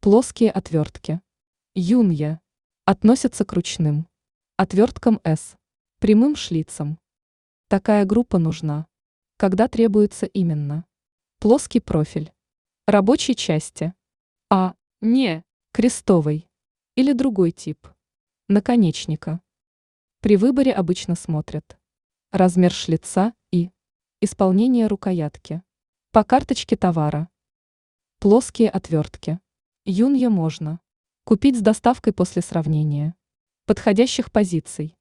Плоские отвертки. Юнья. Относятся к ручным. Отверткам С. Прямым шлицам. Такая группа нужна, когда требуется именно плоский профиль рабочей части, а не крестовый или другой тип наконечника. При выборе обычно смотрят размер шлица и исполнение рукоятки. По карточке товара. Плоские отвертки. Юнья можно купить с доставкой после сравнения подходящих позиций.